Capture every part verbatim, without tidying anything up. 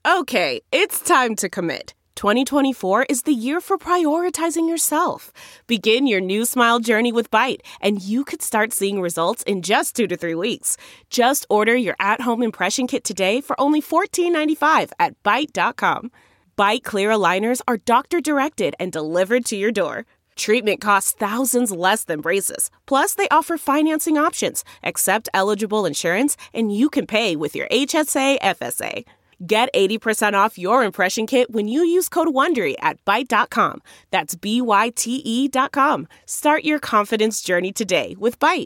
Okay, it's time to commit. twenty twenty-four is the year for prioritizing yourself. Begin your new smile journey with Byte, and you could start seeing results in just two to three weeks. Just order your at-home impression kit today for only fourteen ninety-five at byte dot com. Byte Clear aligners are doctor-directed and delivered to your door. Treatment costs thousands less than braces. Plus, they offer financing options, accept eligible insurance, and you can pay with your H S A F S A. Get eighty percent off your impression kit when you use code WONDERY at byte dot com. That's B Y T E dot com. Start your confidence journey today with Byte.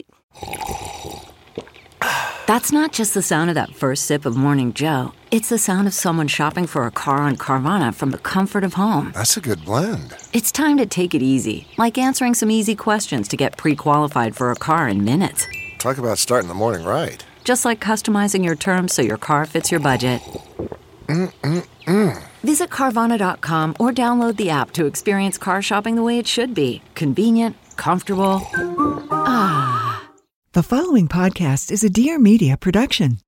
That's not just the sound of that first sip of Morning Joe. It's the sound of someone shopping for a car on Carvana from the comfort of home. That's a good blend. It's time to take it easy, like answering some easy questions to get pre-qualified for a car in minutes. Talk about starting the morning right. Just like customizing your terms so your car fits your budget. Mm-mm-mm. Visit Carvana dot com or download the app to experience car shopping the way it should be. Convenient, comfortable. Ah. The following podcast is a Dear Media production.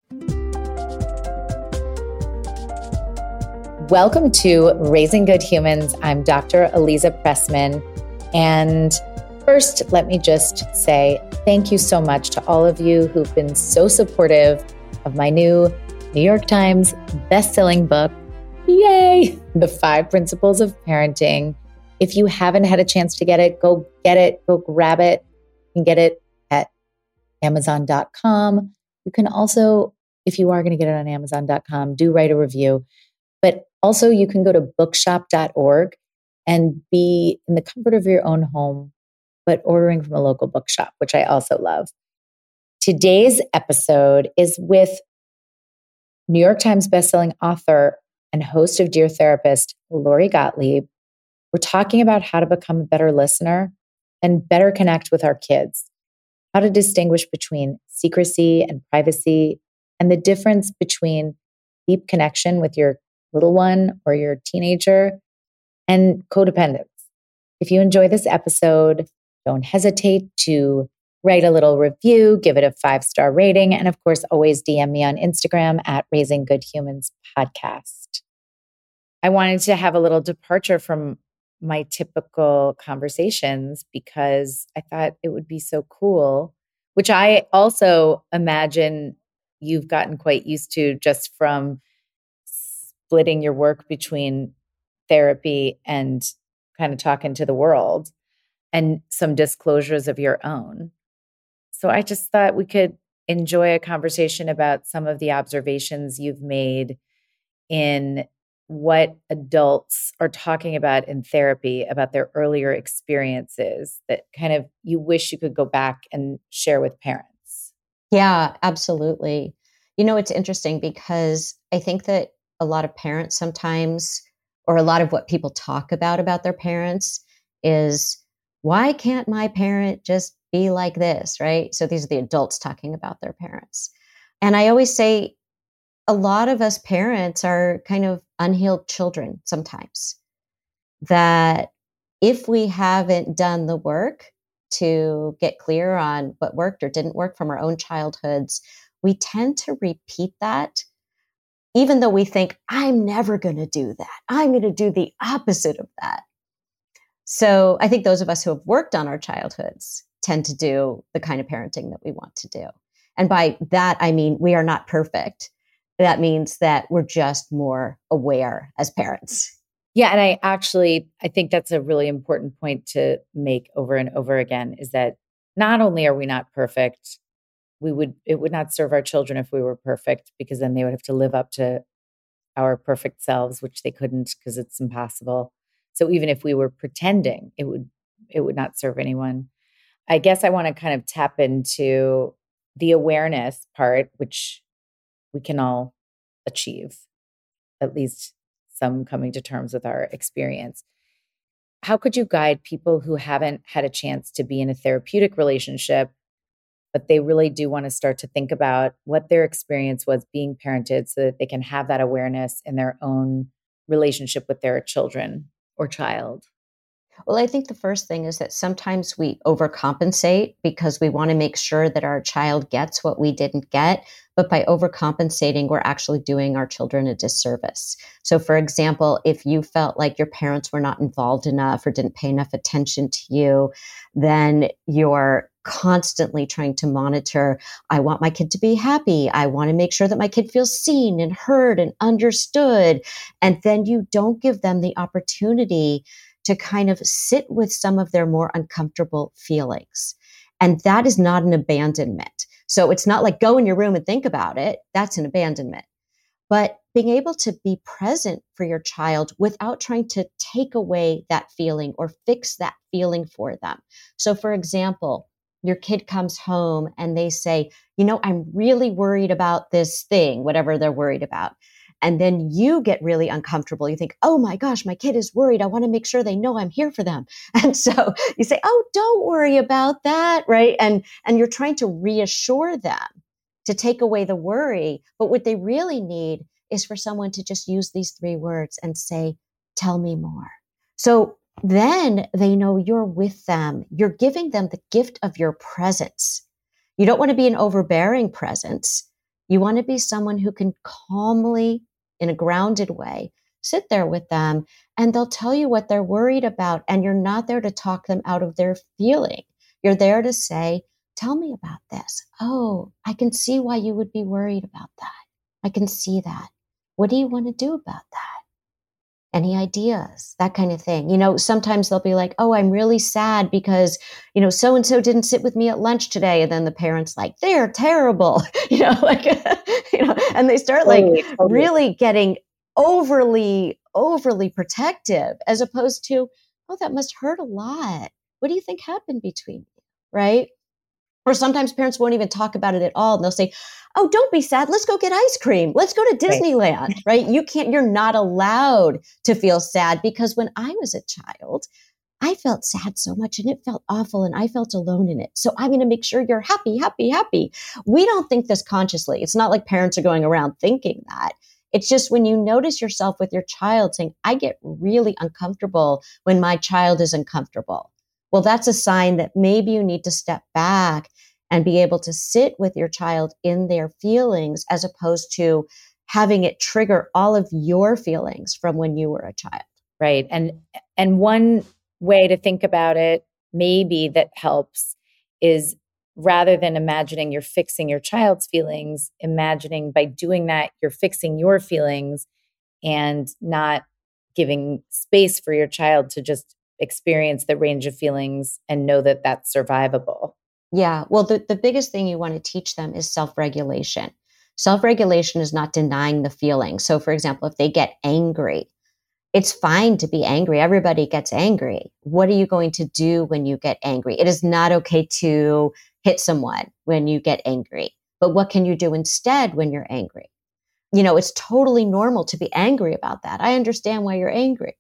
Welcome to Raising Good Humans. I'm Doctor Aliza Pressman. And first, let me just say thank you so much to all of you who've been so supportive of my new New York Times best-selling book, yay, The Five Principles of Parenting. If you haven't had a chance to get it, go get it, go grab it. You can get it at amazon dot com. You can also, if you are going to get it on amazon dot com, do write a review. But also you can go to bookshop dot org and be in the comfort of your own home, but ordering from a local bookshop, which I also love. Today's episode is with New York Times bestselling author and host of Dear Therapist, Lori Gottlieb. We're talking about how to become a better listener and better connect with our kids, how to distinguish between secrecy and privacy, and the difference between deep connection with your little one or your teenager and codependence. If you enjoy this episode, don't hesitate to write a little review, give it a five-star rating, and of course, always D M me on Instagram at Raising Good Humans Podcast. I wanted to have a little departure from my typical conversations because I thought it would be so cool, which I also imagine you've gotten quite used to just from splitting your work between therapy and kind of talking to the world and some disclosures of your own. So I just thought we could enjoy a conversation about some of the observations you've made in what adults are talking about in therapy about their earlier experiences that kind of you wish you could go back and share with parents. Yeah, absolutely. You know, it's interesting because I think that a lot of parents sometimes, or a lot of what people talk about about their parents is, why can't my parent just be like this, right? So these are the adults talking about their parents. And I always say, a lot of us parents are kind of unhealed children sometimes, that if we haven't done the work to get clear on what worked or didn't work from our own childhoods, we tend to repeat that, even though we think, I'm never going to do that. I'm going to do the opposite of that. So I think those of us who have worked on our childhoods tend to do the kind of parenting that we want to do. And by that, I mean, we are not perfect. That means that we're just more aware as parents. Yeah. And I actually, I think that's a really important point to make over and over again, is that not only are we not perfect, we would, it would not serve our children if we were perfect, because then they would have to live up to our perfect selves, which they couldn't because it's impossible. So even if we were pretending, it would, it would not serve anyone. I guess I want to kind of tap into the awareness part, which we can all achieve, at least some coming to terms with our experience. How could you guide people who haven't had a chance to be in a therapeutic relationship, but they really do want to start to think about what their experience was being parented so that they can have that awareness in their own relationship with their children or child? Well, I think the first thing is that sometimes we overcompensate because we want to make sure that our child gets what we didn't get. But by overcompensating, we're actually doing our children a disservice. So, for example, if you felt like your parents were not involved enough or didn't pay enough attention to you, then you're constantly trying to monitor, I want my kid to be happy. I want to make sure that my kid feels seen and heard and understood. And then you don't give them the opportunity to kind of sit with some of their more uncomfortable feelings. And that is not an abandonment. So it's not like go in your room and think about it. That's an abandonment. But being able to be present for your child without trying to take away that feeling or fix that feeling for them. So for example, your kid comes home and they say, you know, I'm really worried about this thing, whatever they're worried about. And then you get really uncomfortable. You think, oh my gosh, my kid is worried. I want to make sure they know I'm here for them. And so you say, oh, don't worry about that, right? And, and you're trying to reassure them to take away the worry. But what they really need is for someone to just use these three words and say, tell me more. So then they know you're with them. You're giving them the gift of your presence. You don't want to be an overbearing presence. You want to be someone who can calmly, in a grounded way, sit there with them and they'll tell you what they're worried about. And you're not there to talk them out of their feeling. You're there to say, tell me about this. Oh, I can see why you would be worried about that. I can see that. What do you want to do about that? Any ideas? That kind of thing. You know, sometimes they'll be like, oh, I'm really sad because, you know, so-and-so didn't sit with me at lunch today. And then the parent's like, they're terrible, you know, like, you know, and they start like Totally, totally. really getting overly, overly protective as opposed to, oh, that must hurt a lot. What do you think happened between you? Right? Or sometimes parents won't even talk about it at all. And they'll say, oh, don't be sad. Let's go get ice cream. Let's go to Disneyland, right? right? You can't, you're not allowed to feel sad because when I was a child, I felt sad so much and it felt awful and I felt alone in it. So I'm going to make sure you're happy, happy, happy. We don't think this consciously. It's not like parents are going around thinking that. It's just when you notice yourself with your child saying, I get really uncomfortable when my child is uncomfortable. Well, that's a sign that maybe you need to step back and be able to sit with your child in their feelings as opposed to having it trigger all of your feelings from when you were a child. Right. And and one way to think about it, maybe that helps, is rather than imagining you're fixing your child's feelings, imagining by doing that, you're fixing your feelings and not giving space for your child to just experience the range of feelings and know that that's survivable. Yeah. Well, the, the biggest thing you want to teach them is self-regulation. Self-regulation is not denying the feeling. So for example, if they get angry, it's fine to be angry. Everybody gets angry. What are you going to do when you get angry? It is not okay to hit someone when you get angry. But what can you do instead when you're angry? You know, it's totally normal to be angry about that. I understand why you're angry.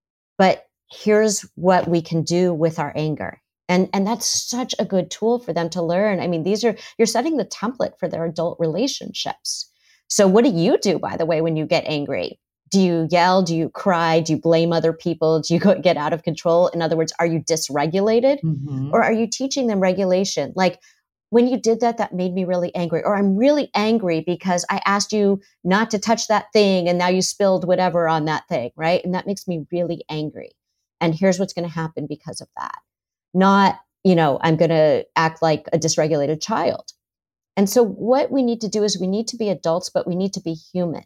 But here's what we can do with our anger. And, and that's such a good tool for them to learn. I mean, these are, you're setting the template for their adult relationships. So what do you do, by the way, when you get angry? Do you yell? Do you cry? Do you blame other people? Do you go, get out of control? In other words, are you dysregulated? Mm-hmm. Or are you teaching them regulation? Like, when you did that, that made me really angry. Or I'm really angry because I asked you not to touch that thing and now you spilled whatever on that thing, right? And that makes me really angry. And here's what's going to happen because of that. Not, you know, I'm going to act like a dysregulated child. And so what we need to do is we need to be adults, but we need to be human.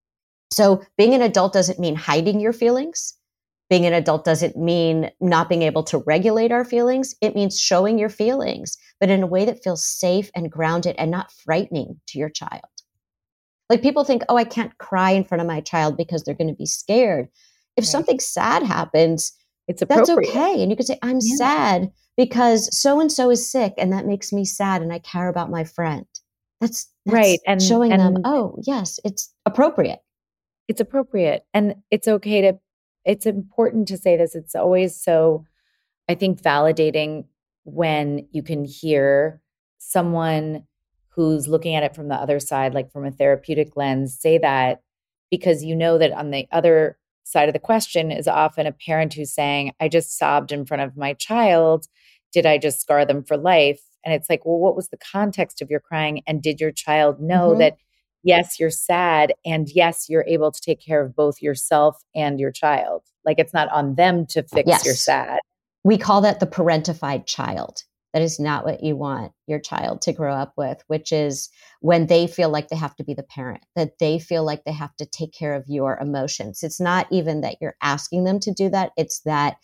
So being an adult doesn't mean hiding your feelings. Being an adult doesn't mean not being able to regulate our feelings. It means showing your feelings, but in a way that feels safe and grounded and not frightening to your child. Like people think, oh, I can't cry in front of my child because they're going to be scared. If right. something sad happens, it's appropriate. That's okay. And you could say, I'm yeah. sad because so-and-so is sick and that makes me sad and I care about my friend. That's, that's right. And showing and them, oh, yes, it's appropriate. It's appropriate. And it's okay to, it's important to say this. It's always so, I think, validating when you can hear someone who's looking at it from the other side, like from a therapeutic lens, say that, because you know that on the other side of the question is often a parent who's saying, I just sobbed in front of my child. Did I just scar them for life? And it's like, well, what was the context of your crying? And did your child know mm-hmm. that, yes, you're sad, and yes, you're able to take care of both yourself and your child? Like, it's not on them to fix yes. your sad. We call that the parentified child. That is not what you want your child to grow up with, which is when they feel like they have to be the parent, that they feel like they have to take care of your emotions. It's not even that you're asking them to do that. It's that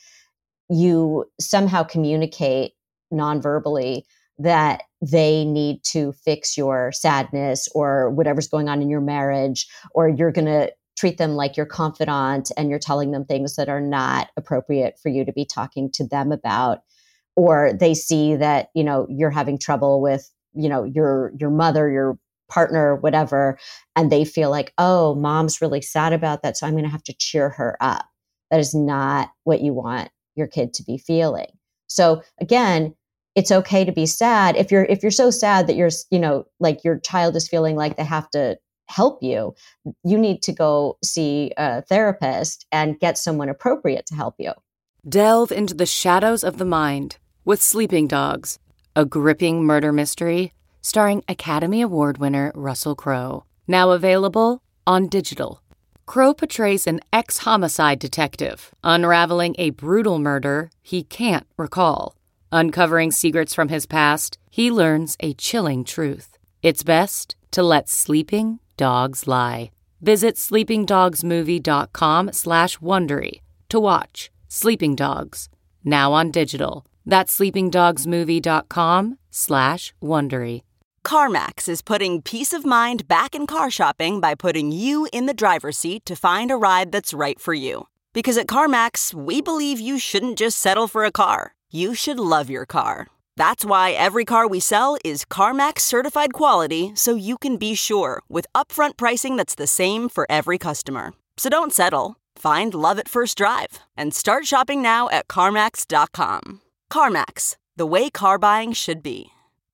you somehow communicate non-verbally that they need to fix your sadness or whatever's going on in your marriage, or you're going to treat them like your confidant and you're telling them things that are not appropriate for you to be talking to them about. Or they see that, you know, you're having trouble with, you know, your your mother, your partner, whatever, and they feel like, oh, mom's really sad about that, so I'm going to have to cheer her up. That is not what you want your kid to be feeling. So again, it's okay to be sad. If you're if you're so sad that you're, you know, like your child is feeling like they have to help you, you need to go see a therapist and get someone appropriate to help you. Delve into the shadows of the mind with Sleeping Dogs, a gripping murder mystery starring Academy Award winner Russell Crowe. Now available on digital. Crowe portrays an ex-homicide detective unraveling a brutal murder he can't recall. Uncovering secrets from his past, he learns a chilling truth. It's best to let sleeping dogs lie. Visit sleepingdogsmovie.com slash Wondery to watch Sleeping Dogs, now on digital. That's sleepingdogsmovie.com slash Wondery. CarMax is putting peace of mind back in car shopping by putting you in the driver's seat to find a ride that's right for you. Because at CarMax, we believe you shouldn't just settle for a car. You should love your car. That's why every car we sell is CarMax certified quality, so you can be sure with upfront pricing that's the same for every customer. So don't settle. Find love at first drive and start shopping now at CarMax dot com. CarMax, the way car buying should be.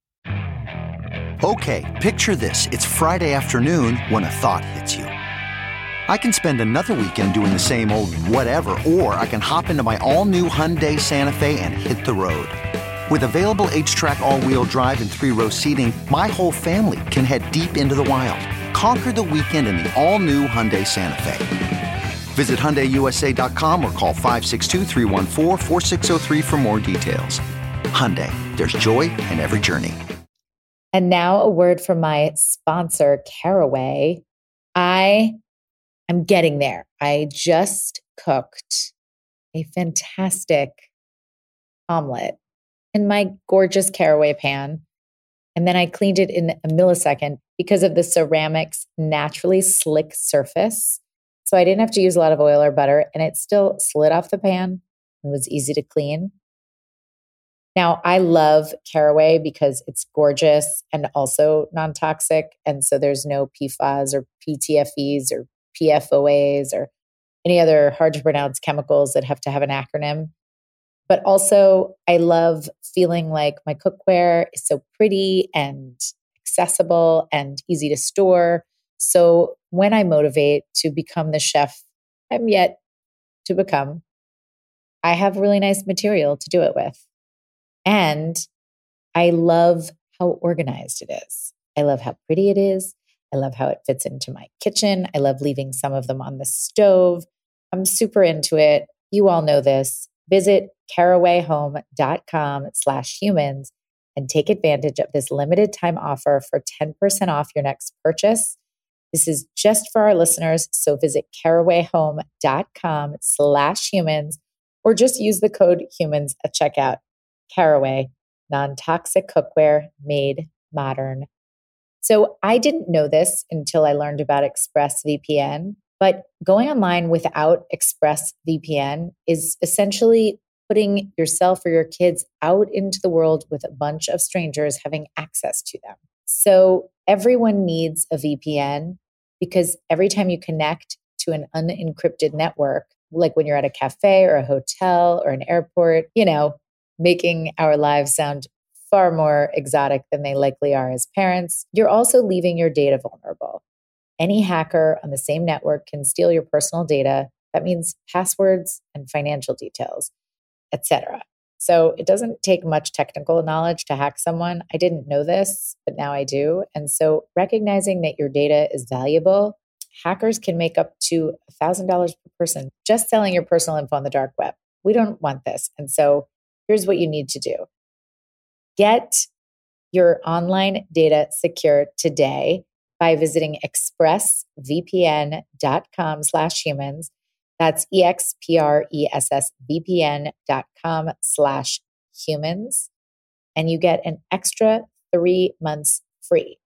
Okay, picture this. It's Friday afternoon when a thought hits you. I can spend another weekend doing the same old whatever, or I can hop into my all-new Hyundai Santa Fe and hit the road. With available H-Track all-wheel drive and three-row seating, my whole family can head deep into the wild. Conquer the weekend in the all-new Hyundai Santa Fe. Visit Hyundai U S A dot com or call five six two, three one four, four six zero three for more details. Hyundai, there's joy in every journey. And now a word from my sponsor, Caraway. I am getting there. I just cooked a fantastic omelet in my gorgeous Caraway pan. And then I cleaned it in a millisecond because of the ceramic's naturally slick surface. So I didn't have to use a lot of oil or butter, and it still slid off the pan and was easy to clean. Now, I love Caraway because it's gorgeous and also non-toxic. And so there's no P F A S or P T F Es or P F O As or any other hard to pronounce chemicals that have to have an acronym. But also, I love feeling like my cookware is so pretty and accessible and easy to store. So when I motivate to become the chef I'm yet to become, I have really nice material to do it with. And I love how organized it is. I love how pretty it is. I love how it fits into my kitchen. I love leaving some of them on the stove. I'm super into it. You all know this. Visit carawayhome.com slash humans and take advantage of this limited time offer for ten percent off your next purchase. This is just for our listeners. So visit carawayhome.com slash humans or just use the code humans at checkout. Caraway, non-toxic cookware made modern. So I didn't know this until I learned about ExpressVPN, but going online without ExpressVPN is essentially putting yourself or your kids out into the world with a bunch of strangers having access to them. So everyone needs a V P N because every time you connect to an unencrypted network, like when you're at a cafe or a hotel or an airport, you know, making our lives sound far more exotic than they likely are as parents, you're also leaving your data vulnerable. Any hacker on the same network can steal your personal data That means passwords and financial details, et cetera. So it doesn't take much technical knowledge to hack someone. I didn't know this, but now I do. And so recognizing that your data is valuable, hackers can make up to one thousand dollars per person just selling your personal info on the dark web. We don't want this. And so here's what you need to do. Get your online data secure today by visiting expressvpn.com slash humans. That's E-X-P-R-E-S-S-V-P-N dot com slash humans. And you get an extra three months free.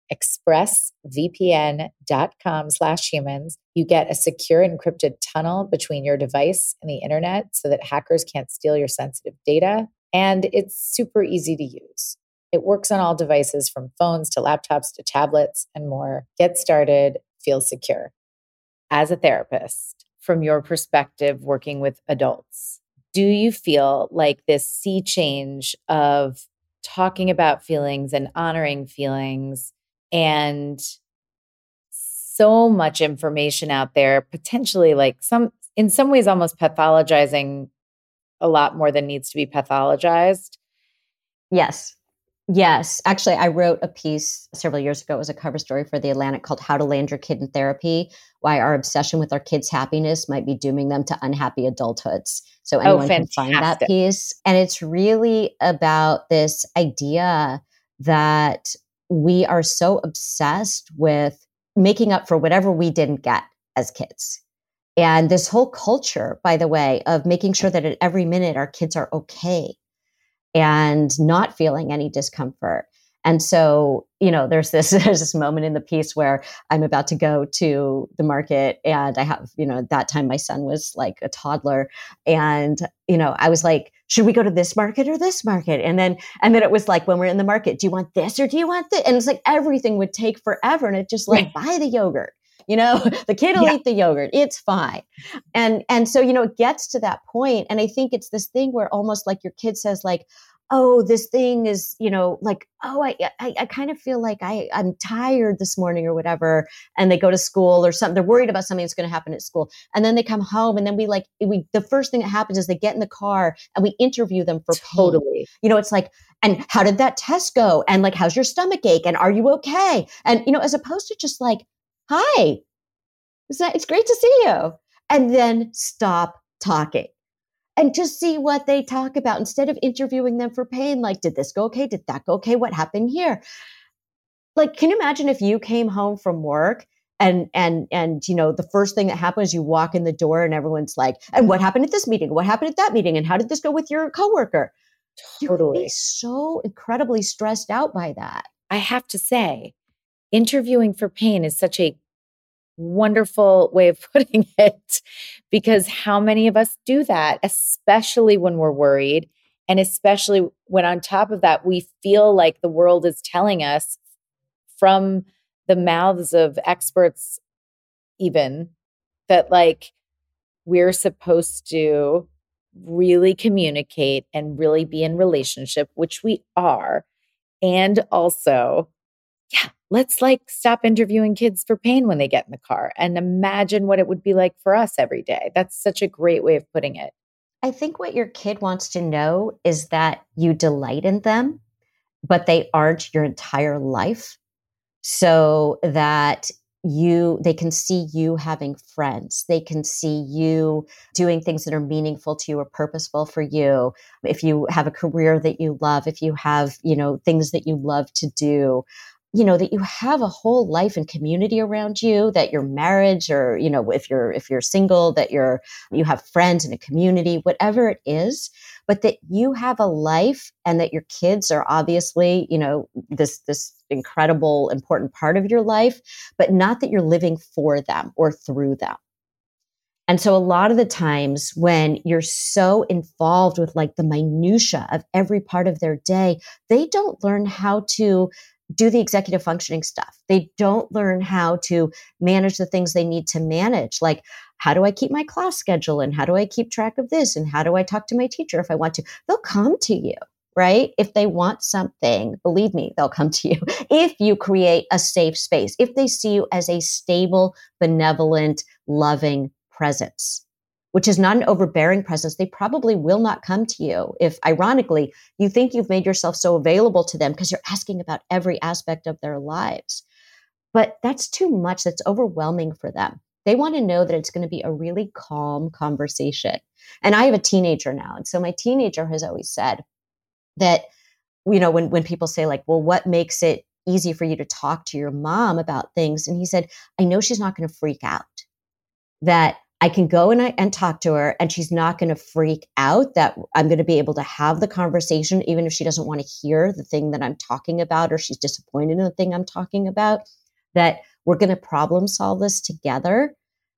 expressvpn.com slash humans. You get a secure encrypted tunnel between your device and the internet so that hackers can't steal your sensitive data. And it's super easy to use. It works on all devices from phones to laptops to tablets and more. Get started, feel secure. As a therapist, from your perspective, working with adults, do you feel like this sea change of talking about feelings and honoring feelings and so much information out there, potentially like some, in some ways, almost pathologizing a lot more than needs to be pathologized? Yes. Yes. Actually, I wrote a piece several years ago. It was a cover story for The Atlantic called How to Land Your Kid in Therapy, Why Our Obsession with Our Kids' Happiness Might Be Dooming Them to Unhappy Adulthoods. So anyone oh, can find that piece. And it's really about this idea that we are so obsessed with making up for whatever we didn't get as kids. And this whole culture, by the way, of making sure that at every minute our kids are okay and not feeling any discomfort. And so, you know, there's this, there's this moment in the piece where I'm about to go to the market and I have, you know, at that time my son was like a toddler and, you know, I was like, should we go to this market or this market? And then, and then it was like, when we're in the market, do you want this or do you want this? And it's like, everything would take forever. And it just like, buy the yogurt, you know, the kid will yeah. eat the yogurt. It's fine. And, and so, you know, it gets to that point. And I think it's this thing where almost like your kid says like, oh, this thing is, you know, like, oh, I, I, I kind of feel like I, I'm tired this morning or whatever. And they go to school or something. They're worried about something that's going to happen at school. And then they come home and then we like, we, the first thing that happens is they get in the car and we interview them for totally. pain. You know, it's like, and how did that test go? And like, how's your stomach ache? And are you okay? And, you know, as opposed to just like, hi, it's, it's great to see you. And then stop talking. And just see what they talk about instead of interviewing them for pain. Like, did this go okay? Did that go okay? What happened here? Like, can you imagine if you came home from work and, and, and, you know, the first thing that happens, you walk in the door and everyone's like, and what happened at this meeting? What happened at that meeting? And how did this go with your coworker? Totally. You'd be so incredibly stressed out by that. I have to say, interviewing for pain is such a wonderful way of putting it, because how many of us do that, especially when we're worried. And especially when on top of that, we feel like the world is telling us from the mouths of experts, even that like we're supposed to really communicate and really be in relationship, which we are. And also, yeah, let's like stop interviewing kids for pain when they get in the car and imagine what it would be like for us every day. That's such a great way of putting it. I think what your kid wants to know is that you delight in them, but they aren't your entire life. So that you, they can see you having friends. They can see you doing things that are meaningful to you or purposeful for you. If you have a career that you love, if you have, you know, things that you love to do, you know, that you have a whole life and community around you, that your marriage or, you know, if you're, if you're single, that you're, you have friends in a community, whatever it is, but that you have a life and that your kids are obviously, you know, this, this incredible, important part of your life, but not that you're living for them or through them. And so a lot of the times when you're so involved with like the minutia of every part of their day, they don't learn how to do the executive functioning stuff. They don't learn how to manage the things they need to manage. Like, how do I keep my class schedule? And how do I keep track of this? And how do I talk to my teacher if I want to? They'll come to you, right? If they want something, believe me, they'll come to you. If you create a safe space, if they see you as a stable, benevolent, loving presence. which is not an overbearing presence, they probably will not come to you if, ironically, you think you've made yourself so available to them because you're asking about every aspect of their lives. But that's too much. That's overwhelming for them. They want to know that it's going to be a really calm conversation. And I have a teenager now. And so my teenager has always said that, you know, when, when people say like, well, what makes it easy for you to talk to your mom about things? And he said, I know she's not going to freak out, that I can go and, I, and talk to her and she's not going to freak out, that I'm going to be able to have the conversation, even if she doesn't want to hear the thing that I'm talking about, or she's disappointed in the thing I'm talking about, that we're going to problem solve this together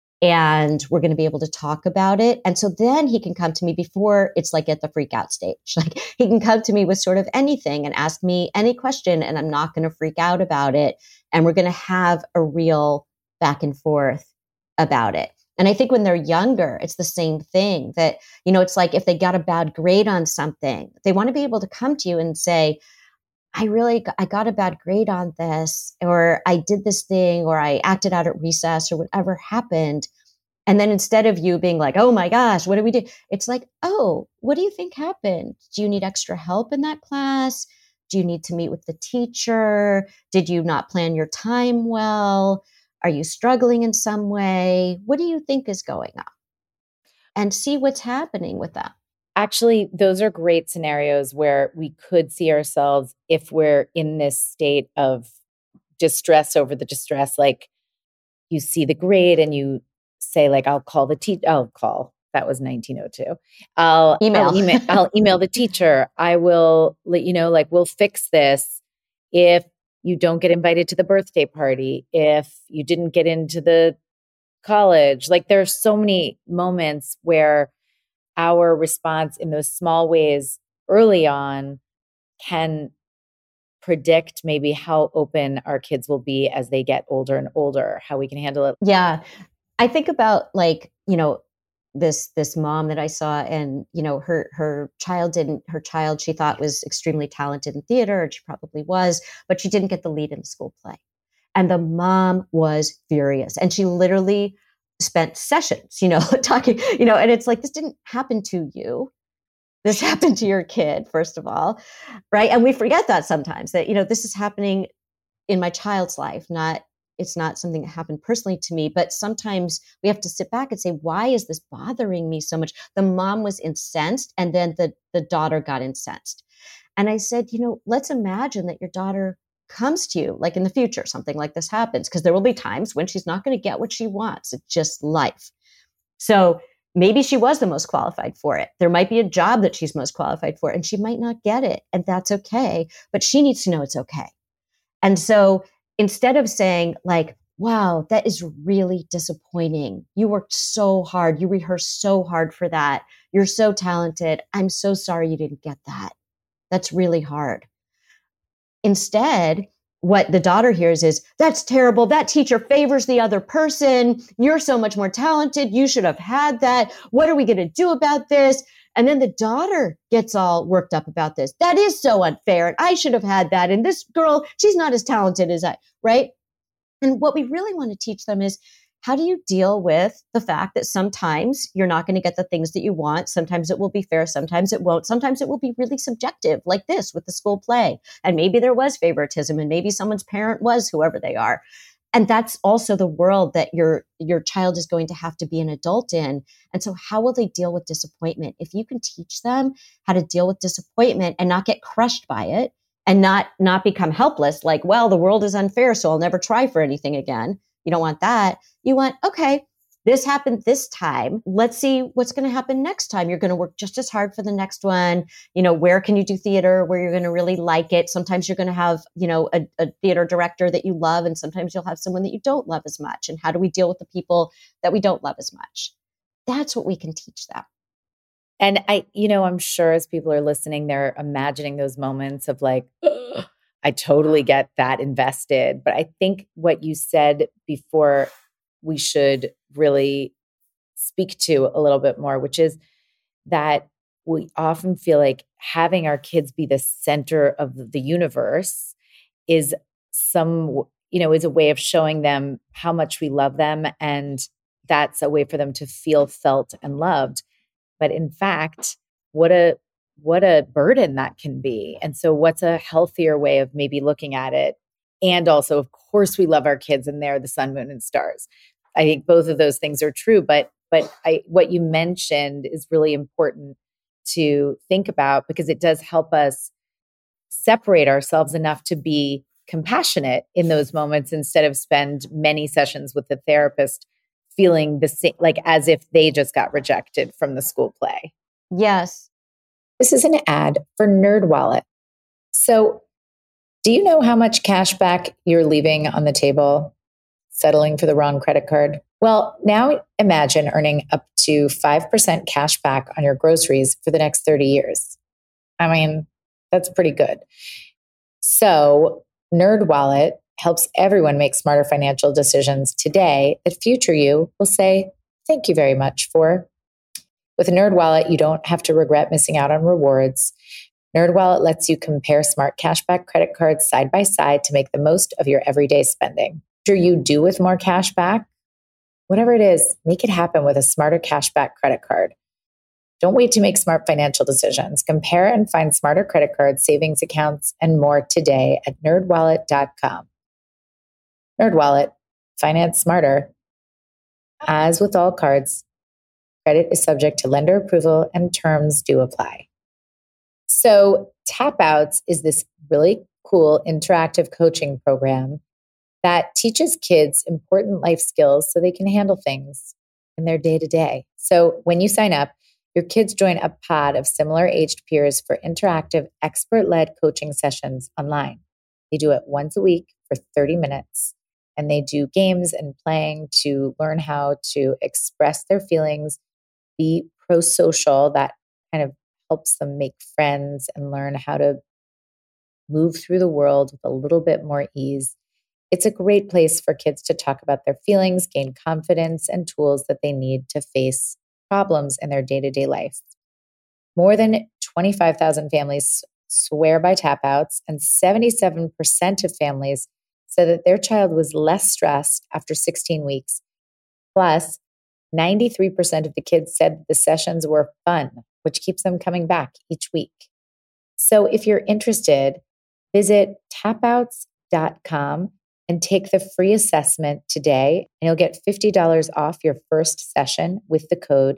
and we're going to be able to talk about it. And so then he can come to me before it's like at the freak out stage. Like he can come to me with sort of anything and ask me any question and I'm not going to freak out about it. And we're going to have a real back and forth about it. And I think when they're younger, it's the same thing, that, you know, it's like if they got a bad grade on something, they want to be able to come to you and say, I really, I got a bad grade on this, or I did this thing, or I acted out at recess, or whatever happened. And then instead of you being like, oh my gosh, what did we do? It's like, oh, what do you think happened? Do you need extra help in that class? Do you need to meet with the teacher? Did you not plan your time well? Are you struggling in some way? What do you think is going on? And see what's happening with that. Actually, those are great scenarios where we could see ourselves if we're in this state of distress over the distress. Like you see the grade and you say like, I'll call the teacher. I'll call. That was nineteen oh two. I'll email. I'll email, I'll email the teacher. I will let you know, like, we'll fix this if you don't get invited to the birthday party, if you didn't get into the college. Like there's so many moments where our response in those small ways early on can predict maybe how open our kids will be as they get older and older, how we can handle it. Yeah. I think about like, you know, this, this mom that I saw, and, you know, her, her child didn't, her child, she thought was extremely talented in theater, and she probably was, but she didn't get the lead in the school play. And the mom was furious. And she literally spent sessions, you know, talking, you know, and it's like, this didn't happen to you. This happened to your kid, first of all, right? And we forget that sometimes, that, you know, this is happening in my child's life, not, it's not something that happened personally to me, but sometimes we have to sit back and say, why is this bothering me so much? The mom was incensed, and then the, the daughter got incensed. And I said, you know, let's imagine that your daughter comes to you, like in the future, something like this happens, because there will be times when she's not going to get what she wants. It's just life. So maybe she was the most qualified for it. There might be a job that she's most qualified for, and she might not get it. And that's okay. But she needs to know it's okay. And so instead of saying like, wow, that is really disappointing. You worked so hard. You rehearsed so hard for that. You're so talented. I'm so sorry you didn't get that. That's really hard. Instead, what the daughter hears is, that's terrible. That teacher favors the other person. You're so much more talented. You should have had that. What are we going to do about this? And then the daughter gets all worked up about this. That is so unfair. And I should have had that. And this girl, she's not as talented as I, right? And what we really want to teach them is, how do you deal with the fact that sometimes you're not going to get the things that you want? Sometimes it will be fair. Sometimes it won't. Sometimes it will be really subjective, like this with the school play. And maybe there was favoritism, and maybe someone's parent was whoever they are. And that's also the world that your, your child is going to have to be an adult in. And so how will they deal with disappointment? If you can teach them how to deal with disappointment and not get crushed by it, and not, not become helpless, like, well, the world is unfair, so I'll never try for anything again. You don't want that. You want, okay, this happened this time. Let's see what's going to happen next time. You're going to work just as hard for the next one. You know, where can you do theater where you're going to really like it? Sometimes you're going to have, you know, a, a theater director that you love, and sometimes you'll have someone that you don't love as much. And how do we deal with the people that we don't love as much? That's what we can teach them. And I, you know, I'm sure as people are listening, they're imagining those moments of like, ugh, I totally get that invested. But I think what you said before we should really speak to a little bit more, which is that we often feel like having our kids be the center of the universe is some, you know, is a way of showing them how much we love them, and that's a way for them to feel felt and loved. But in fact, what a what a burden that can be. And so what's a healthier way of maybe looking at it? And also, of course, we love our kids and they're the sun, moon, and stars. I think both of those things are true. But but I, what you mentioned is really important to think about, because it does help us separate ourselves enough to be compassionate in those moments instead of spend many sessions with the therapist feeling the same, like as if they just got rejected from the school play. Yes. This is an ad for NerdWallet. So, do you know how much cash back you're leaving on the table settling for the wrong credit card? Well, now imagine earning up to five percent cash back on your groceries for the next thirty years. I mean, that's pretty good. So, NerdWallet helps everyone make smarter financial decisions today that future you will say, thank you very much for. With NerdWallet, you don't have to regret missing out on rewards. NerdWallet lets you compare smart cashback credit cards side by side to make the most of your everyday spending. Sure, you do with more cash back. Whatever it is, make it happen with a smarter cashback credit card. Don't wait to make smart financial decisions. Compare and find smarter credit cards, savings accounts, and more today at nerd wallet dot com. NerdWallet, finance smarter. As with all cards, credit is subject to lender approval and terms do apply. So Tap Outs is this really cool interactive coaching program that teaches kids important life skills so they can handle things in their day-to-day. So when you sign up, your kids join a pod of similar-aged peers for interactive, expert-led coaching sessions online. They do it once a week for thirty minutes, and they do games and playing to learn how to express their feelings, be pro-social. That kind of helps them make friends and learn how to move through the world with a little bit more ease. It's a great place for kids to talk about their feelings, gain confidence, and tools that they need to face problems in their day-to-day life. More than twenty-five thousand families swear by Tap Outs, and seventy-seven percent of families said that their child was less stressed after sixteen weeks. Plus, ninety-three percent of the kids said the sessions were fun, which keeps them coming back each week. So if you're interested, visit tap outs dot com and take the free assessment today, and you'll get fifty dollars off your first session with the code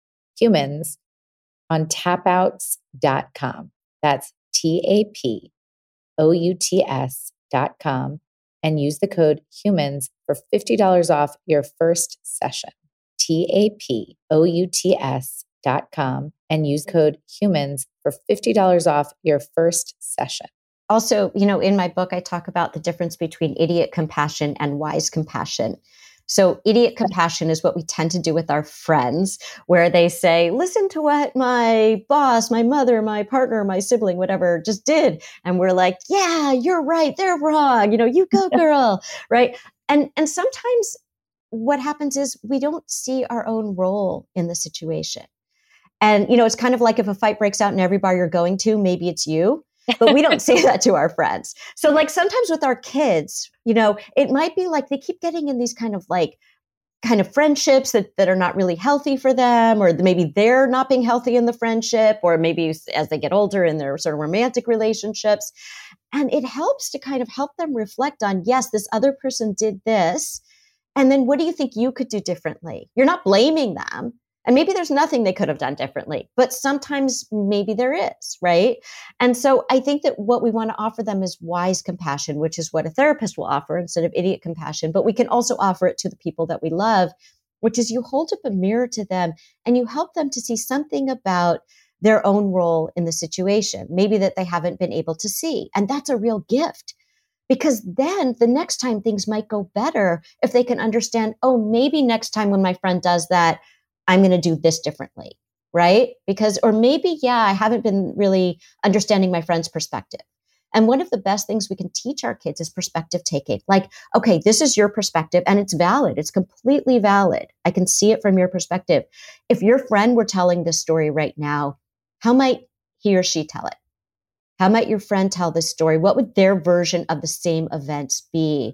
HUMANS on tap outs dot com. That's T A P O U T S dot com, and use the code HUMANS for fifty dollars off your first session. T A P O U T S dot com, and use code HUMANS for fifty dollars off your first session. Also, you know, in my book, I talk about the difference between idiot compassion and wise compassion. So idiot compassion is what we tend to do with our friends, where they say, listen to what my boss, my mother, my partner, my sibling, whatever just did. And we're like, yeah, you're right. They're wrong. You know, you go girl. Right. And, and sometimes what happens is we don't see our own role in the situation. And, you know, it's kind of like if a fight breaks out in every bar you're going to, maybe it's you. But we don't say that to our friends. So like sometimes with our kids, you know, it might be like they keep getting in these kind of like kind of friendships that, that are not really healthy for them, or maybe they're not being healthy in the friendship, or maybe as they get older in their sort of romantic relationships. And it helps to kind of help them reflect on, yes, this other person did this. And then what do you think you could do differently? You're not blaming them. And maybe there's nothing they could have done differently, but sometimes maybe there is, right? And so I think that what we want to offer them is wise compassion, which is what a therapist will offer instead of idiot compassion. But we can also offer it to the people that we love, which is you hold up a mirror to them and you help them to see something about their own role in the situation, maybe that they haven't been able to see. And that's a real gift. Because then the next time things might go better if they can understand, oh, maybe next time when my friend does that, I'm going to do this differently, right? Because, or maybe, yeah, I haven't been really understanding my friend's perspective. And one of the best things we can teach our kids is perspective taking. Like, okay, this is your perspective and it's valid. It's completely valid. I can see it from your perspective. If your friend were telling this story right now, how might he or she tell it? How might your friend tell this story? What would their version of the same events be?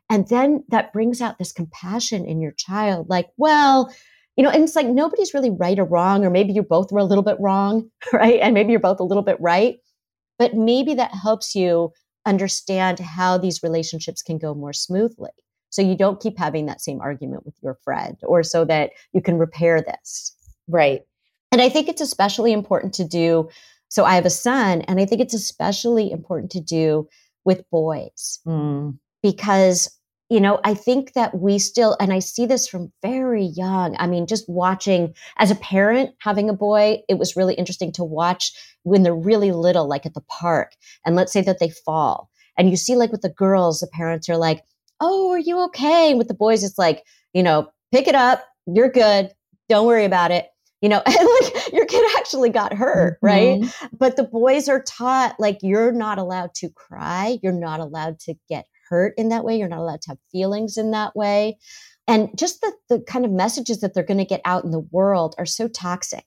And then that brings out this compassion in your child, like, well, you know, and it's like nobody's really right or wrong, or maybe you both were a little bit wrong, right? And maybe you're both a little bit right. But maybe that helps you understand how these relationships can go more smoothly. So you don't keep having that same argument with your friend, or so that you can repair this. Right. And I think it's especially important to do. So I have a son, and I think it's especially important to do with boys Mm. because, you know, I think that we still, and I see this from very young. I mean, just watching as a parent, having a boy, it was really interesting to watch when they're really little, like at the park. And let's say that they fall. And you see, like with the girls, the parents are like, oh, are you okay? And with the boys, it's like, you know, pick it up. You're good. Don't worry about it. You know, and like your kid actually got hurt, right? Mm-hmm. But the boys are taught, like, you're not allowed to cry. You're not allowed to get hurt in that way. You're not allowed to have feelings in that way. And just the, the kind of messages that they're going to get out in the world are so toxic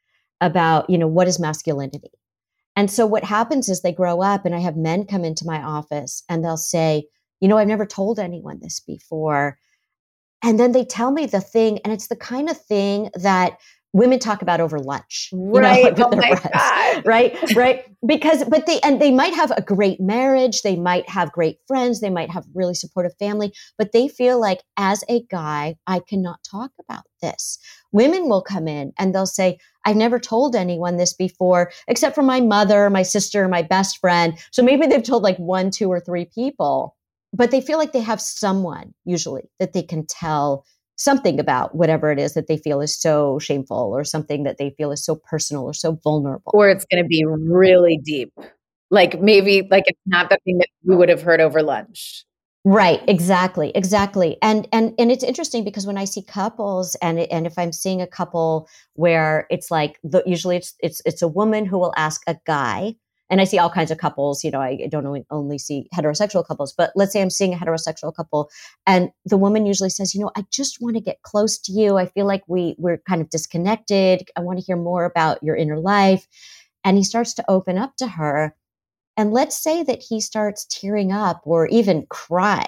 about, you know, what is masculinity. And so what happens is they grow up, and I have men come into my office and they'll say, you know, I've never told anyone this before. And then they tell me the thing, and it's the kind of thing that women talk about over lunch, right? You know, like oh my God. right, right. Because, but they, and they might have a great marriage, they might have great friends, they might have really supportive family, but they feel like, as a guy, I cannot talk about this. Women will come in and they'll say, I've never told anyone this before, except for my mother, my sister, my best friend. So maybe they've told like one, two, or three people, but they feel like they have someone usually that they can tell something about whatever it is that they feel is so shameful, or something that they feel is so personal or so vulnerable. Or it's going to be really deep. Like maybe like it's not the thing that we would have heard over lunch. Right. Exactly. Exactly. And, and, and it's interesting because when I see couples, and, and if I'm seeing a couple where it's like, the, usually it's, it's, it's a woman who will ask a guy. And I see all kinds of couples, you know, I don't only, only see heterosexual couples, but let's say I'm seeing a heterosexual couple, and the woman usually says, you know, I just want to get close to you. I feel like we, we're kind of disconnected. I want to hear more about your inner life. And he starts to open up to her. And let's say that he starts tearing up or even cry.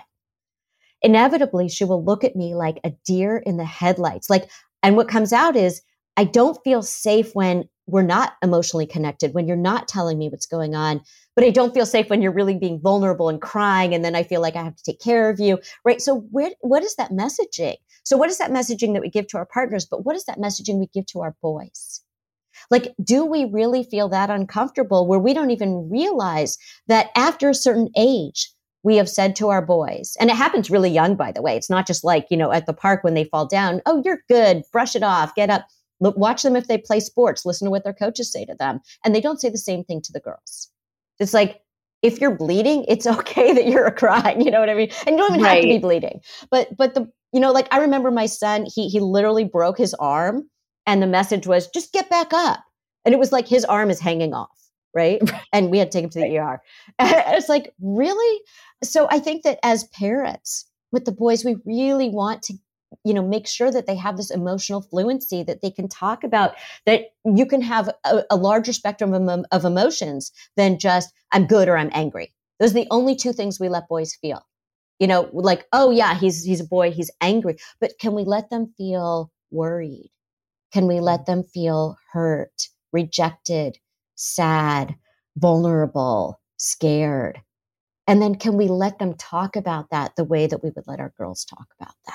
Inevitably, she will look at me like a deer in the headlights. Like, and what comes out is, I don't feel safe when we're not emotionally connected, when you're not telling me what's going on, but I don't feel safe when you're really being vulnerable and crying. And then I feel like I have to take care of you, right? So where, what is that messaging? So what is that messaging that we give to our partners? But what is that messaging we give to our boys? Like, do we really feel that uncomfortable where we don't even realize that after a certain age, we have said to our boys, and it happens really young, by the way. It's not just like, you know, at the park when they fall down, oh, you're good, brush it off, get up. Look, watch them if they play sports, listen to what their coaches say to them. And they don't say the same thing to the girls. It's like, if you're bleeding, it's okay that you're crying. You know what I mean? And you don't even right. have to be bleeding. But, but the, you know, like I remember my son, he, he literally broke his arm, and the message was just get back up. And it was like his arm is hanging off. Right. And we had to take him to the E R. And it's like, really? So I think that as parents with the boys, we really want to, you know, make sure that they have this emotional fluency, that they can talk about, that you can have a, a larger spectrum of, of emotions than just I'm good or I'm angry. Those are the only two things we let boys feel. You know, like, oh yeah, he's he's a boy, he's angry. But can we let them feel worried? Can we let them feel hurt, rejected, sad, vulnerable, scared? And then can we let them talk about that the way that we would let our girls talk about that?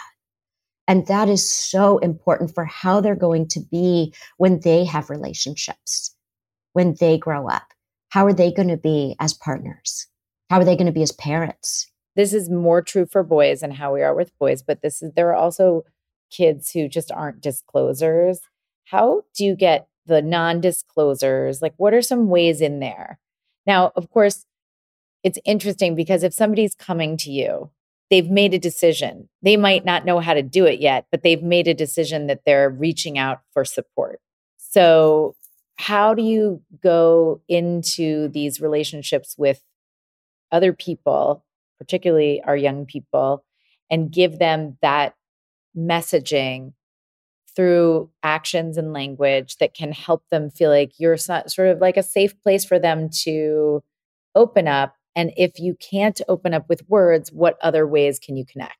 And that is so important for how they're going to be when they have relationships, when they grow up. How are they going to be as partners? How are they going to be as parents? This is more true for boys and how we are with boys, but this is, there are also kids who just aren't disclosers. How do you get the non-disclosers? Like, what are some ways in there? Now, of course, it's interesting because if somebody's coming to you, they've made a decision. They might not know how to do it yet, but they've made a decision that they're reaching out for support. So how do you go into these relationships with other people, particularly our young people, and give them that messaging through actions and language that can help them feel like you're sort of like a safe place for them to open up And if you can't open up with words, what other ways can you connect?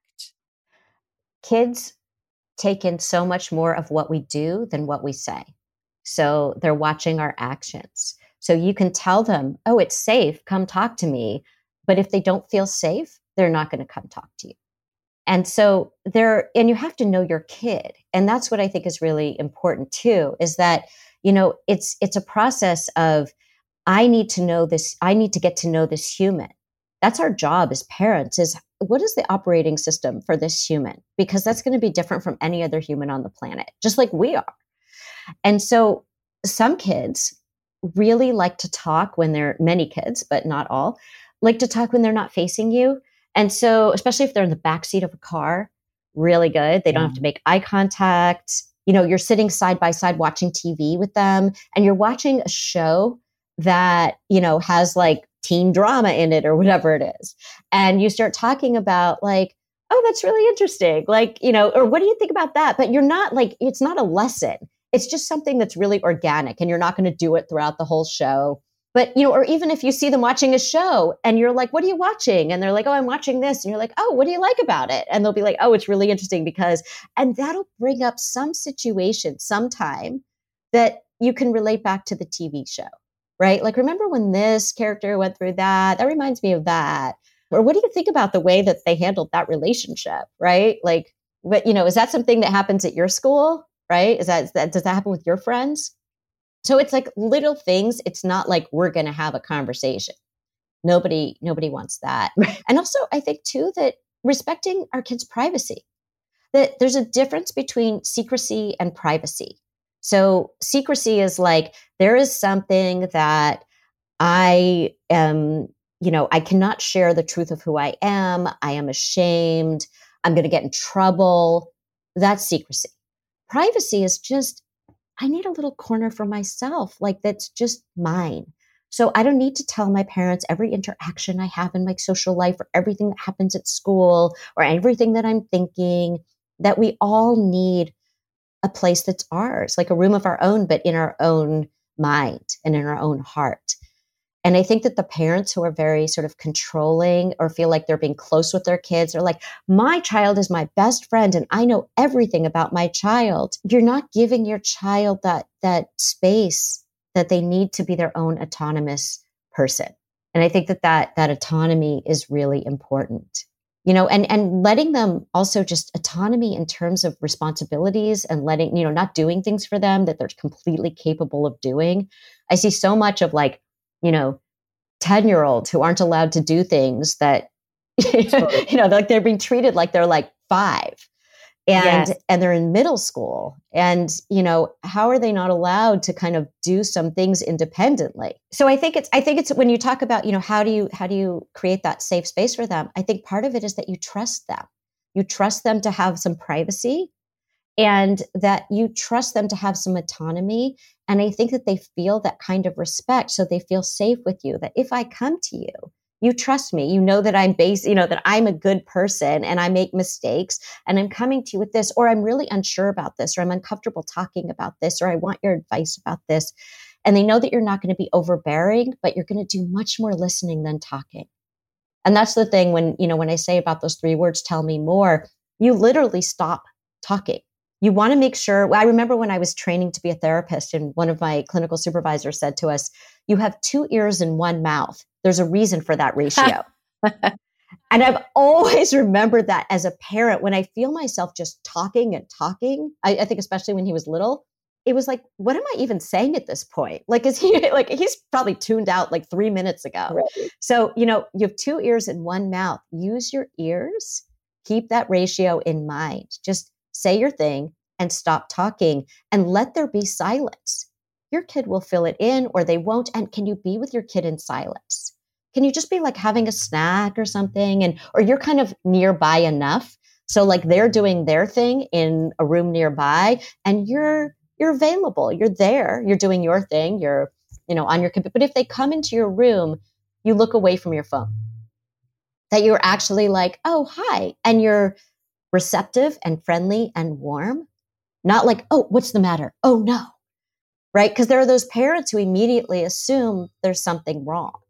Kids take in so much more of what we do than what we say. So they're watching our actions. So you can tell them, oh, it's safe, come talk to me. But if they don't feel safe, they're not going to come talk to you. And so there, and you have to know your kid. And that's what I think is really important too, is that, you know, it's, it's a process of, I need to know this, I need to get to know this human. That's our job as parents, is what is the operating system for this human? Because that's going to be different from any other human on the planet, just like we are. And so some kids really like to talk when they're, many kids, but not all, like to talk when they're not facing you. And so, especially if they're in the backseat of a car, really good. They don't yeah. have to make eye contact. You know, you're sitting side by side watching T V with them, and you're watching a show that, you know, has like teen drama in it or whatever it is. And you start talking about like, oh, that's really interesting. Like, you know, or what do you think about that? But you're not like, it's not a lesson. It's just something that's really organic, and you're not going to do it throughout the whole show. But, you know, or even if you see them watching a show and you're like, what are you watching? And they're like, oh, I'm watching this. And you're like, oh, what do you like about it? And they'll be like, oh, it's really interesting because, and that'll bring up some situation sometime that you can relate back to the T V show, right? Like, remember when this character went through that? That reminds me of that. Or what do you think about the way that they handled that relationship, right? Like, but, you know, is that something that happens at your school, right? Is that, is that does that happen with your friends? So it's like little things. It's not like we're going to have a conversation. Nobody, nobody wants that. And also, I think too, that respecting our kids' privacy, that there's a difference between secrecy and privacy. So secrecy is like, there is something that I am, you know, I cannot share the truth of who I am. I am ashamed. I'm going to get in trouble. That's secrecy. Privacy is just, I need a little corner for myself, like that's just mine. So I don't need to tell my parents every interaction I have in my social life, or everything that happens at school, or everything that I'm thinking. That we all need a place that's ours, like a room of our own, but in our own mind and in our own heart. And I think that the parents who are very sort of controlling or feel like they're being close with their kids are like, my child is my best friend and I know everything about my child. You're not giving your child that, that space that they need to be their own autonomous person. And I think that that, that autonomy is really important, you know, and, and letting them also just autonomy in terms of responsibilities and letting, you know, not doing things for them that they're completely capable of doing. I see so much of like, you know, ten year olds who aren't allowed to do things that, you know, like they're being treated like they're like five and, yes. and they're in middle school. And, you know, how are they not allowed to kind of do some things independently? So I think it's, I think it's when you talk about, you know, how do you, how do you create that safe space for them? I think part of it is that you trust them. You trust them to have some privacy, and that you trust them to have some autonomy. And I think that they feel that kind of respect. So they feel safe with you, that if I come to you, you trust me, you know that I'm based, you know, that I'm a good person and I make mistakes and I'm coming to you with this, or I'm really unsure about this, or I'm uncomfortable talking about this, or I want your advice about this. And they know that you're not going to be overbearing, but you're going to do much more listening than talking. And that's the thing when, you know, when I say about those three words, tell me more, you literally stop talking. You want to make sure, I remember when I was training to be a therapist and one of my clinical supervisors said to us, you have two ears and one mouth. There's a reason for that ratio. And I've always remembered that as a parent, when I feel myself just talking and talking, I, I think especially when he was little, it was like, what am I even saying at this point? Like, is he like, he's probably tuned out like three minutes ago. Right. So, you know, you have two ears and one mouth. Use your ears. Keep that ratio in mind. Just say your thing and stop talking and let there be silence. Your kid will fill it in or they won't. And can you be with your kid in silence? Can you just be like having a snack or something? And, or you're kind of nearby enough. So like they're doing their thing in a room nearby and you're, you're available. You're there. You're doing your thing. You're, you know, on your computer. But if they come into your room, you look away from your phone. That you're actually like, oh, hi. And you're receptive and friendly and warm. Not like, oh, what's the matter? Oh, no. Right? Because there are those parents who immediately assume there's something wrong.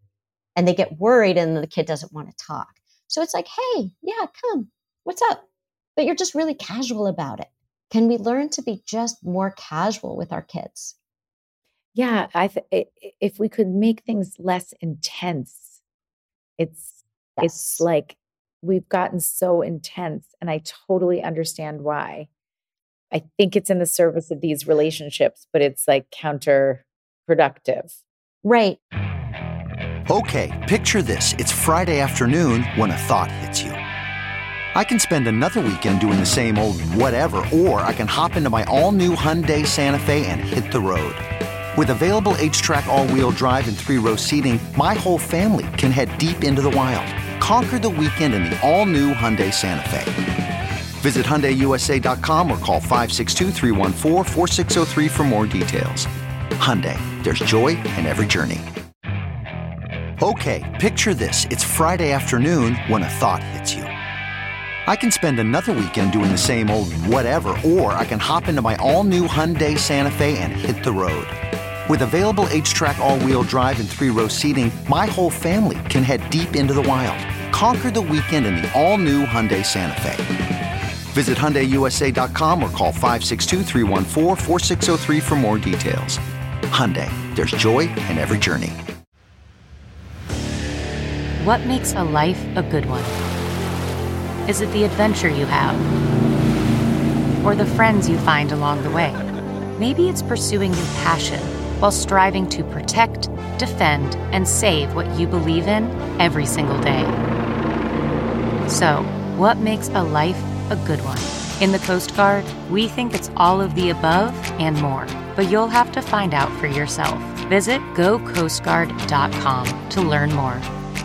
and they get worried and the kid doesn't want to talk. So it's like, hey, yeah, come, what's up? But you're just really casual about it. Can we learn to be just more casual with our kids? Yeah, I th- if we could make things less intense, it's yes. it's like we've gotten so intense, and I totally understand why. I think it's in the service of these relationships, but it's like counterproductive. Right. Okay, picture this. It's Friday afternoon when a thought hits you. I can spend another weekend doing the same old whatever, or I can hop into my all-new Hyundai Santa Fe and hit the road. With available H-Track all-wheel drive and three-row seating, my whole family can head deep into the wild. Conquer the weekend in the all-new Hyundai Santa Fe. Visit Hyundai U S A dot com or call five six two, three one four, four six zero three for more details. Hyundai, there's joy in every journey. Okay, picture this. It's Friday afternoon when a thought hits you. I can spend another weekend doing the same old whatever, or I can hop into my all-new Hyundai Santa Fe and hit the road. With available H-Track all-wheel drive and three-row seating, my whole family can head deep into the wild. Conquer the weekend in the all-new Hyundai Santa Fe. Visit Hyundai U S A dot com or call five six two, three one four, four six zero three for more details. Hyundai, there's joy in every journey. What makes a life a good one? Is it the adventure you have? Or the friends you find along the way? Maybe it's pursuing your passion while striving to protect, defend, and save what you believe in every single day. So, what makes a life a good one? In the Coast Guard, we think it's all of the above and more, but you'll have to find out for yourself. Visit go coast guard dot com to learn more.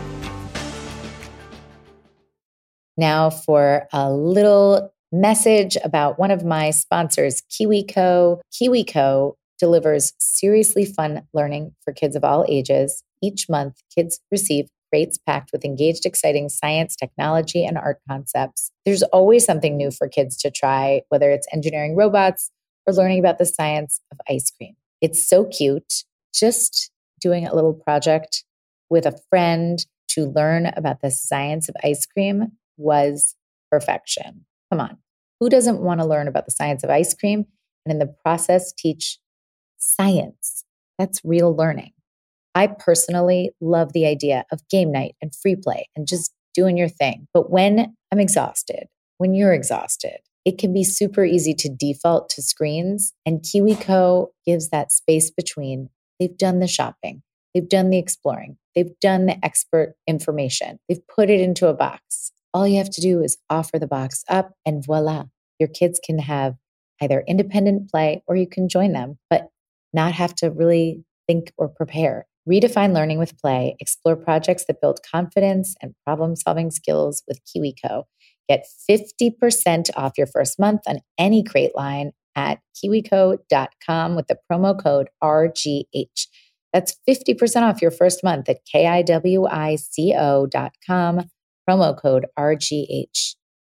Now for a little message about one of my sponsors, KiwiCo. KiwiCo delivers seriously fun learning for kids of all ages. Each month, kids receive crates packed with engaged, exciting science, technology, and art concepts. There's always something new for kids to try, whether it's engineering robots or learning about the science of ice cream. It's so cute. Just doing a little project with a friend to learn about the science of ice cream was perfection. Come on. Who doesn't want to learn about the science of ice cream and in the process teach science? That's real learning. I personally love the idea of game night and free play and just doing your thing. But when I'm exhausted, when you're exhausted, it can be super easy to default to screens. And KiwiCo gives that space between. They've done the shopping. They've done the exploring. They've done the expert information. They've put it into a box. All you have to do is offer the box up and voila, your kids can have either independent play or you can join them, but not have to really think or prepare. Redefine learning with play. Explore projects that build confidence and problem-solving skills with KiwiCo. Get fifty percent off your first month on any crate line at kiwico dot com with the promo code R G H. That's fifty percent off your first month at kiwico dot com, promo code R G H.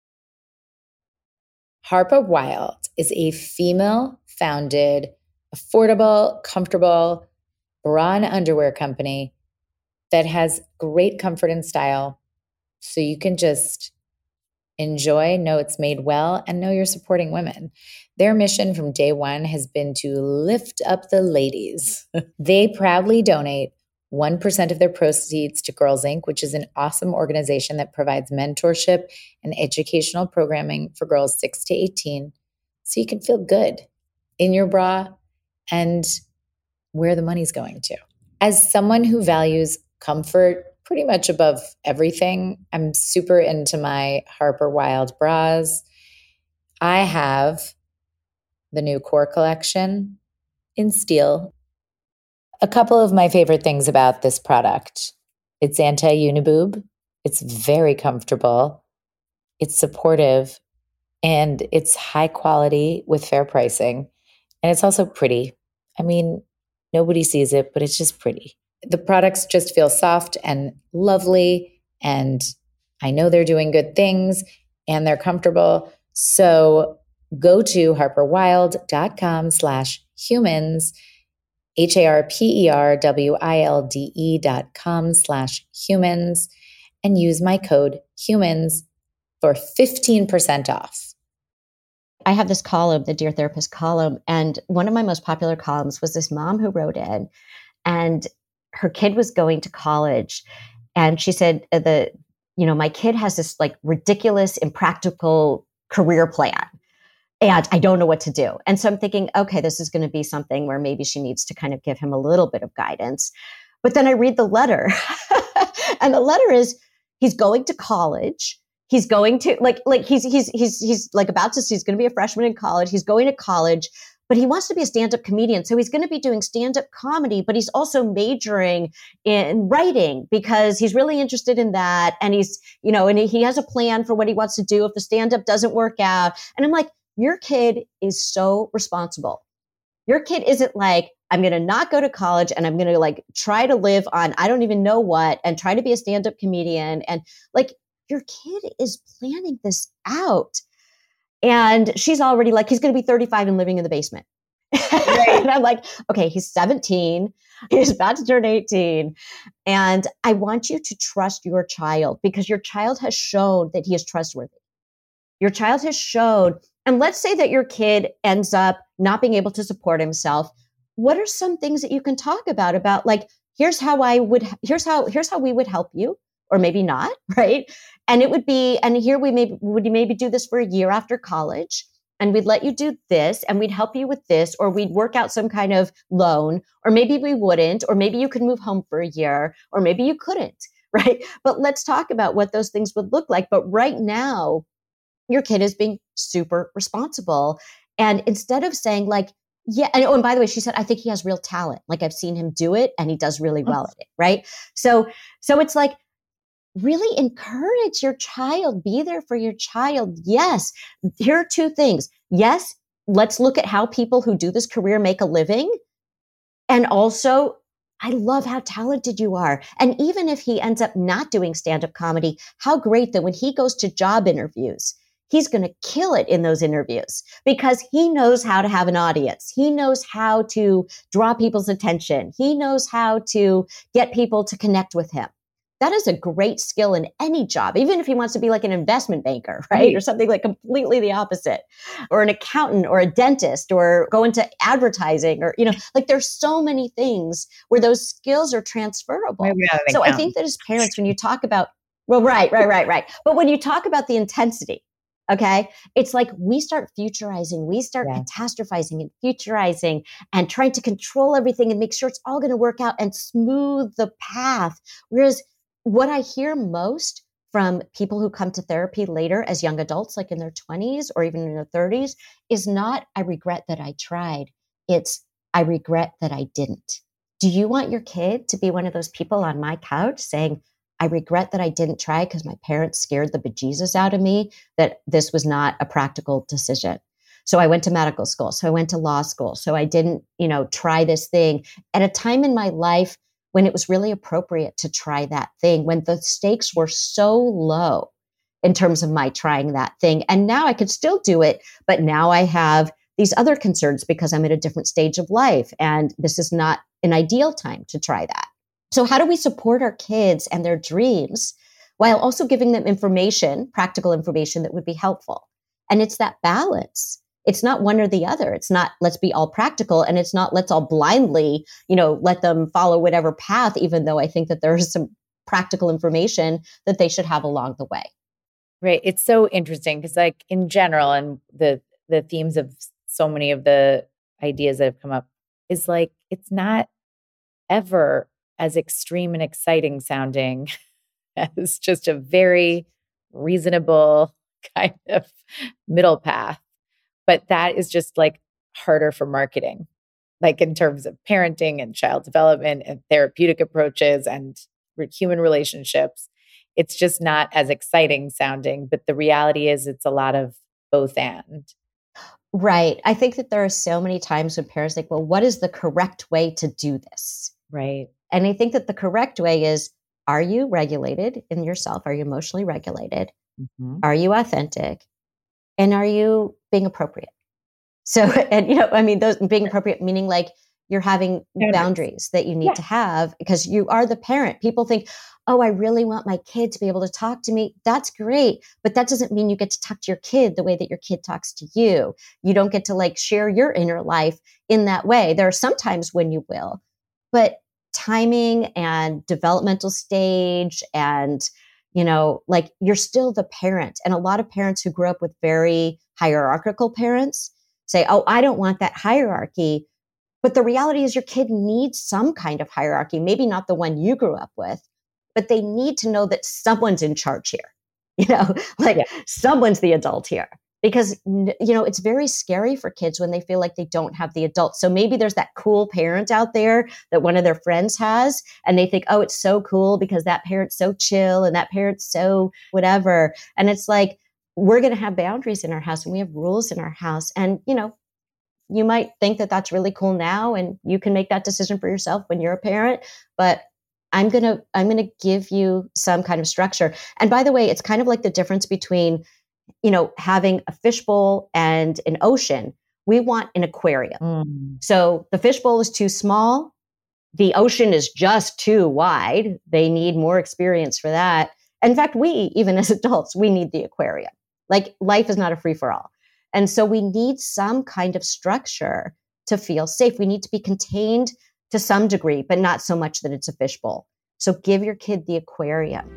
Harper Wilde is a female-founded, affordable, comfortable bra and underwear company that has great comfort and style. So you can just enjoy, know it's made well, and know you're supporting women. Their mission from day one has been to lift up the ladies. They proudly donate one percent of their proceeds to Girls Incorporated, which is an awesome organization that provides mentorship and educational programming for girls six to eighteen. So you can feel good in your bra and where the money's going to. As someone who values comfort pretty much above everything, I'm super into my Harper Wilde bras. I have the new Core collection in steel. A couple of my favorite things about this product. It's anti-uniboob. It's very comfortable. It's supportive. And it's high quality with fair pricing. And it's also pretty. I mean, nobody sees it, but it's just pretty. The products just feel soft and lovely, and I know they're doing good things, and they're comfortable. So go to harper wilde dot com slash humans H-A-R-P-E-R-W-I-L-D-E dot com slash humans and use my code HUMANS for fifteen percent off. I have this column, the Dear Therapist column, and one of my most popular columns was this mom who wrote in, and her kid was going to college, and she said, uh, "the you know, my kid has this like ridiculous, impractical career plan, and I don't know what to do." And so I'm thinking, okay, this is going to be something where maybe she needs to kind of give him a little bit of guidance. But then I read the letter, and the letter is, he's going to college. He's going to like, like he's, he's, he's, he's like about to, he's going to be a freshman in college. He's going to college, but he wants to be a stand-up comedian. So he's going to be doing stand-up comedy, but he's also majoring in writing because he's really interested in that. And he's, you know, and he has a plan for what he wants to do if the stand-up doesn't work out. And I'm like, your kid is so responsible. Your kid isn't like, I'm going to not go to college and I'm going to like try to live on, I don't even know what, and try to be a stand-up comedian. And like, your kid is planning this out. And she's already like, he's going to be thirty-five and living in the basement. Right. And I'm like, okay, he's seventeen. He's about to turn eighteen. And I want you to trust your child because your child has shown that he is trustworthy. Your child has shown, and let's say that your kid ends up not being able to support himself. What are some things that you can talk about, about like, here's how I would, here's how, here's how we would help you, or maybe not, right? And it would be, and here we maybe, would you maybe do this for a year after college? And we'd let you do this and we'd help you with this, or we'd work out some kind of loan, or maybe we wouldn't, or maybe you could move home for a year, or maybe you couldn't, right? But let's talk about what those things would look like. But right now, your kid is being super responsible. And instead of saying like, yeah, and, oh, and by the way, she said, I think he has real talent. Like I've seen him do it and he does really well at it, right? So, so it's like, really encourage your child, be there for your child. Yes. Here are two things. Yes. Let's look at how people who do this career make a living. And also, I love how talented you are. And even if he ends up not doing stand-up comedy, how great that when he goes to job interviews, he's going to kill it in those interviews because he knows how to have an audience. He knows how to draw people's attention. He knows how to get people to connect with him. That is a great skill in any job, even if he wants to be like an investment banker, right? right? Or something like completely the opposite, or an accountant or a dentist, or go into advertising, or, you know, like there's so many things where those skills are transferable. So I think that as parents, when you talk about, well, right, right, right, right. But when you talk about the intensity, okay, it's like we start futurizing, we start yeah. catastrophizing and futurizing and trying to control everything and make sure it's all going to work out and smooth the path. Whereas what I hear most from people who come to therapy later as young adults, like in their twenties or even in their thirties, is not, I regret that I tried. It's, I regret that I didn't. Do you want your kid to be one of those people on my couch saying, I regret that I didn't try because my parents scared the bejesus out of me, that this was not a practical decision. So I went to medical school. So I went to law school. So I didn't, you know, try this thing at a time in my life when it was really appropriate to try that thing, when the stakes were so low in terms of my trying that thing. And now I could still do it, but now I have these other concerns because I'm at a different stage of life. And this is not an ideal time to try that. So how do we support our kids and their dreams while also giving them information, practical information that would be helpful? And it's that balance. It's not one or the other. It's not, let's be all practical, and it's not, let's all blindly, you know, let them follow whatever path, even though I think that there's some practical information that they should have along the way. Right. It's so interesting because, like, in general, and the the themes of so many of the ideas that have come up is like, it's not ever as extreme and exciting sounding as just a very reasonable kind of middle path. But that is just like harder for marketing, like in terms of parenting and child development and therapeutic approaches and human relationships. It's just not as exciting sounding, but the reality is it's a lot of both and. Right. I think that there are so many times when parents think, well, what is the correct way to do this? Right. And I think that the correct way is, are you regulated in yourself? Are you emotionally regulated? Mm-hmm. Are you authentic? And are you being appropriate? So, and, you know, I mean, those being appropriate, meaning like You're having boundaries, boundaries that you need yeah. to have because you are the parent. People think, oh, I really want my kid to be able to talk to me. That's great. But that doesn't mean you get to talk to your kid the way that your kid talks to you. You don't get to like share your inner life in that way. There are some times when you will, but timing and developmental stage and, you know, like you're still the parent. And a lot of parents who grew up with very hierarchical parents say, oh, I don't want that hierarchy. But the reality is your kid needs some kind of hierarchy, maybe not the one you grew up with, but they need to know that someone's in charge here, you know, like yeah. someone's the adult here. Because, you know, it's very scary for kids when they feel like they don't have the adult. So maybe there's that cool parent out there that one of their friends has, and they think, oh, it's so cool because that parent's so chill and that parent's so whatever. And it's like, we're going to have boundaries in our house and we have rules in our house. And, you know, you might think that that's really cool now and you can make that decision for yourself when you're a parent. But I'm going to, I'm going to give you some kind of structure. And by the way, it's kind of like the difference between, you know, having a fishbowl and an ocean. We want an aquarium. Mm. So the fishbowl is too small. The ocean is just too wide. They need more experience for that. In fact, we, even as adults, we need the aquarium. Like life is not a free for all. And so we need some kind of structure to feel safe. We need to be contained to some degree, but not so much that it's a fishbowl. So give your kid the aquarium.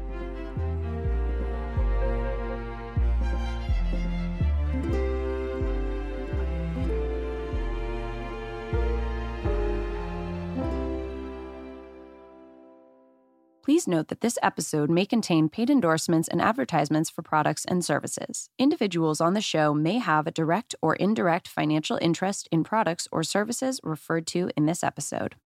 Please note that this episode may contain paid endorsements and advertisements for products and services. Individuals on the show may have a direct or indirect financial interest in products or services referred to in this episode.